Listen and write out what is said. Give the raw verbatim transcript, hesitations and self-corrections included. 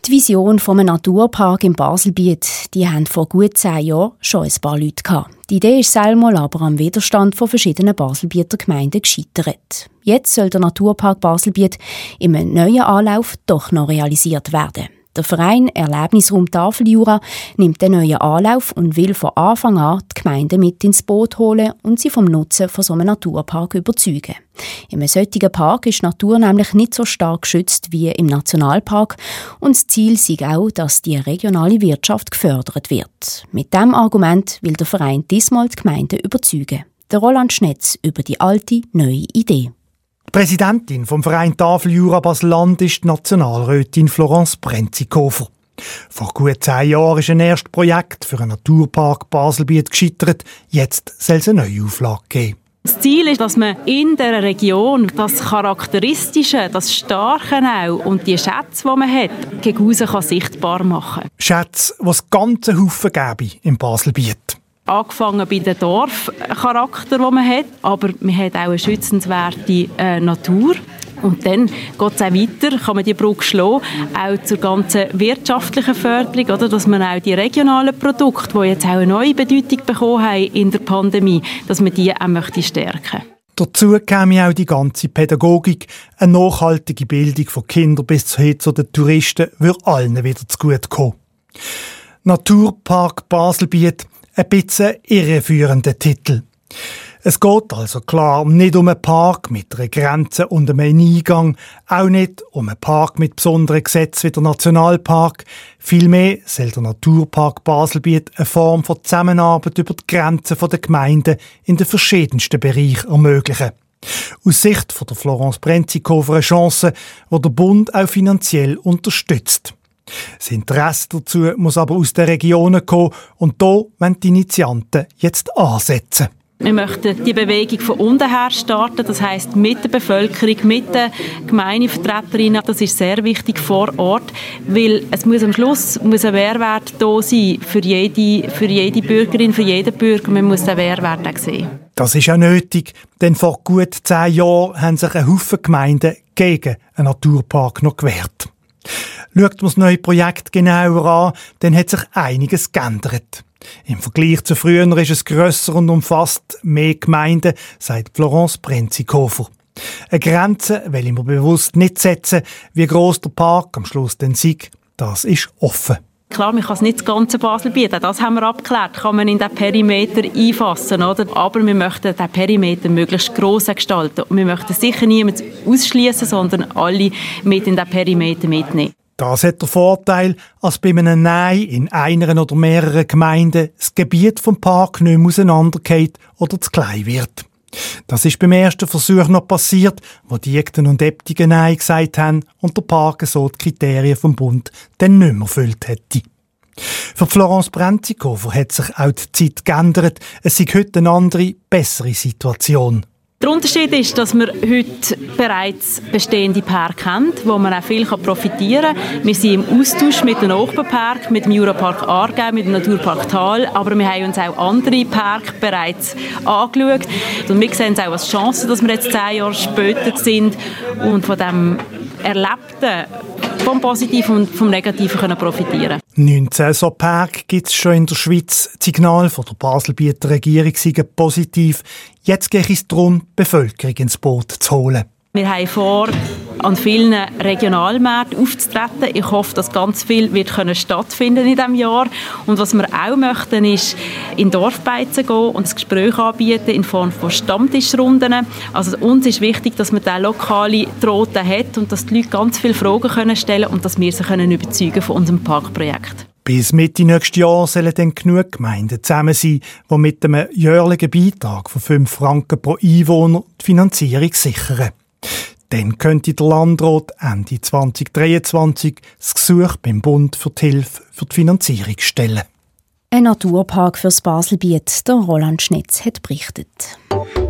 Die Vision von einem Naturpark im Baselbiet, die haben vor gut zehn Jahren schon ein paar Leute gehabt. Die Idee ist selber aber am Widerstand von verschiedenen Baselbieter Gemeinden gescheitert. Jetzt soll der Naturpark Baselbiet in einem neuen Anlauf doch noch realisiert werden. Der Verein Erlebnisraum Tafeljura nimmt den neuen Anlauf und will von Anfang an die Gemeinden mit ins Boot holen und sie vom Nutzen von so einem Naturpark überzeugen. In einem solchen Park ist die Natur nämlich nicht so stark geschützt wie im Nationalpark und das Ziel ist auch, dass die regionale Wirtschaft gefördert wird. Mit diesem Argument will der Verein diesmal die Gemeinden überzeugen. Der Roland Schnetz über die alte, neue Idee. Die Präsidentin vom Verein Tafeljura Basel-Land ist die Nationalrätin Florence Brenzikofer. Vor gut zehn Jahren ist ein erstes Projekt für einen Naturpark Baselbiet gescheitert. Jetzt soll es eine neue Auflage geben. Das Ziel ist, dass man in dieser Region das Charakteristische, das Starke auch und die Schätze, die man hat, gegen aussen kann sichtbar machen kann. Schätze, die es ganze Haufen gäbe im Baselbiet. Angefangen bei dem Dorfcharakter, den man hat, aber man hat auch eine schützenswerte äh, Natur. Und dann geht es auch weiter, kann man die Brücke schlagen, auch zur ganzen wirtschaftlichen Förderung, oder, dass man auch die regionalen Produkte, die jetzt auch eine neue Bedeutung bekommen haben in der Pandemie, dass man die auch möchte stärken. Dazu käme auch die ganze Pädagogik. Eine nachhaltige Bildung von Kindern bis hin zu den Touristen würde allen wieder zugute kommen. Naturpark Baselbiet, ein bisschen irreführender Titel. Es geht also klar nicht um einen Park mit einer Grenze und einem Eingang, auch nicht um einen Park mit besonderen Gesetzen wie der Nationalpark. Vielmehr soll der Naturpark Baselbiet eine Form von Zusammenarbeit über die Grenzen der Gemeinden in den verschiedensten Bereichen ermöglichen. Aus Sicht von der Florence Brenzikofer eine Chance, die der Bund auch finanziell unterstützt. Das Interesse dazu muss aber aus den Regionen kommen und da wollen die Initianten jetzt ansetzen. Wir möchten die Bewegung von unten her starten, das heisst mit der Bevölkerung, mit den Gemeindevertreterinnen. Das ist sehr wichtig vor Ort, weil es muss am Schluss muss ein Mehrwert da sein für jede, für jede Bürgerin, für jeden Bürger. Man muss den Mehrwert auch sehen. Das ist auch nötig, denn vor gut zehn Jahren haben sich ein Haufen Gemeinden gegen einen Naturpark noch gewehrt. Schaut man das neue Projekt genauer an, dann hat sich einiges geändert. Im Vergleich zu früher ist es grösser und umfasst mehr Gemeinden, sagt Florence Brenzikofer. Eine Grenze will ich mir bewusst nicht setzen, wie gross der Park am Schluss dann sei. Das ist offen. Klar, man kann es nicht das ganze Basel bieten. Das haben wir abgeklärt. Kann man in den Perimeter einfassen, oder? Aber wir möchten den Perimeter möglichst gross gestalten. Und wir möchten sicher niemanden ausschließen, sondern alle mit in den Perimeter mitnehmen. Das hat den Vorteil, als bei einem Nein in einer oder mehreren Gemeinden das Gebiet vom Park nicht mehr auseinandergeht oder zu klein wird. Das ist beim ersten Versuch noch passiert, wo die Diekten und Äbtigen Nein gesagt haben und der Park so die Kriterien vom Bund dann nicht mehr erfüllt hätte. Für Florence Brenzikofer hat sich auch die Zeit geändert. Es ist heute eine andere, bessere Situation. Der Unterschied ist, dass wir heute bereits bestehende Parks haben, wo man auch viel profitieren kann. Wir sind im Austausch mit dem Nachbarpark, mit dem Jurapark Aargau, mit dem Naturpark Thal, aber wir haben uns auch andere Parks bereits angeschaut. Und wir sehen es auch als Chance, dass wir jetzt zehn Jahre später sind und von dem Erlebten, vom Positiven und vom Negativen können profitieren. neunzehn so Parks gibt es schon in der Schweiz. Das Signal von der Baselbieter Regierung sei positiv. Jetzt geht es darum, die Bevölkerung ins Boot zu holen. Wir haben vor, an vielen Regionalmärkten aufzutreten. Ich hoffe, dass ganz viel wird können stattfinden in diesem Jahr. Und was wir auch möchten, ist in Dorfbeizen gehen und das Gespräch anbieten in Form von Stammtischrunden. Also uns ist wichtig, dass man diese lokale Drohte hat und dass die Leute ganz viele Fragen können stellen und dass wir sie können überzeugen von unserem Parkprojekt. Bis Mitte nächstes Jahr sollen dann genug Gemeinden zusammen sein, die mit einem jährlichen Beitrag von fünf Franken pro Einwohner die Finanzierung sichern. Dann könnte der Landrat Ende zwanzig dreiundzwanzig das Gesuch beim Bund für die Hilfe für die Finanzierung stellen. Ein Naturpark fürs Baselbiet, der Roland Schnetz hat berichtet.